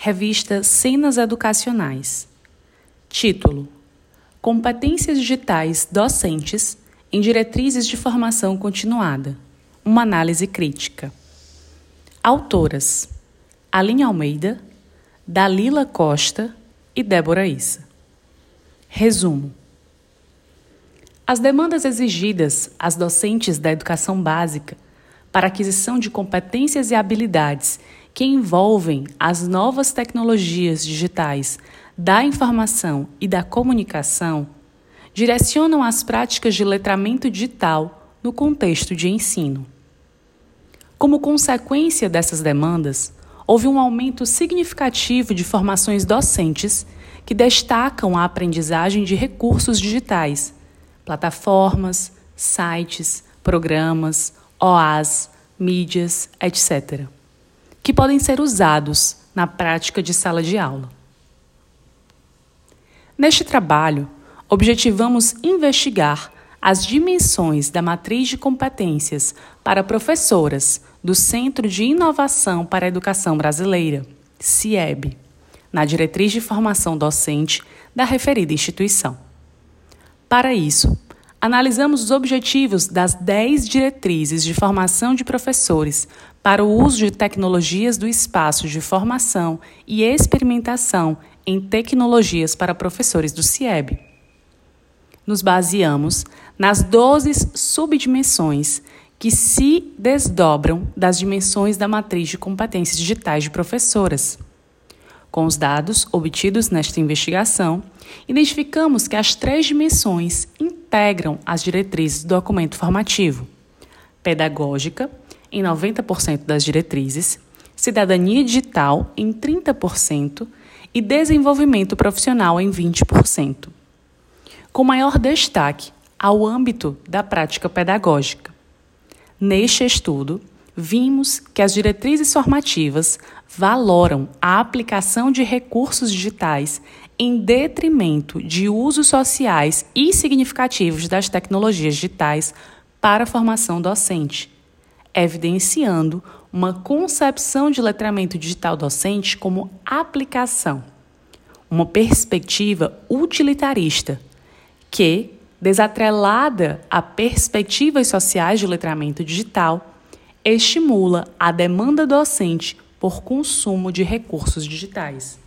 Revista Cenas Educacionais. Título: Competências digitais docentes em diretrizes de formação continuada. Uma análise crítica. Autoras: Aline Almeida, Dalila Costa e Débora Issa. Resumo: as demandas exigidas às docentes da educação básica para aquisição de competências e habilidades que envolvem as novas tecnologias digitais da informação e da comunicação direcionam as práticas de letramento digital no contexto de ensino. Como consequência dessas demandas, houve um aumento significativo de formações docentes que destacam a aprendizagem de recursos digitais, plataformas, sites, programas, OAs, mídias, etc., que podem ser usados na prática de sala de aula. Neste trabalho, objetivamos investigar as dimensões da matriz de competências para professoras do Centro de Inovação para a Educação Brasileira, CIEB, na diretriz de formação docente da referida instituição. Para isso, analisamos os objetivos das 10 diretrizes de formação de professores para o uso de tecnologias do espaço de formação e experimentação em tecnologias para professores do CIEB. Nos baseamos nas 12 subdimensões que se desdobram das dimensões da matriz de competências digitais de professoras. Com os dados obtidos nesta investigação, identificamos que as 3 dimensões integram as diretrizes do documento formativo: pedagógica, em 90% das diretrizes, cidadania digital, em 30% e desenvolvimento profissional, em 20%. Com maior destaque ao âmbito da prática pedagógica. Neste estudo, vimos que as diretrizes formativas valoram a aplicação de recursos digitais em detrimento de usos sociais e significativos das tecnologias digitais para a formação docente, evidenciando uma concepção de letramento digital docente como aplicação, uma perspectiva utilitarista que, desatrelada a perspectivas sociais de letramento digital, estimula a demanda docente por consumo de recursos digitais.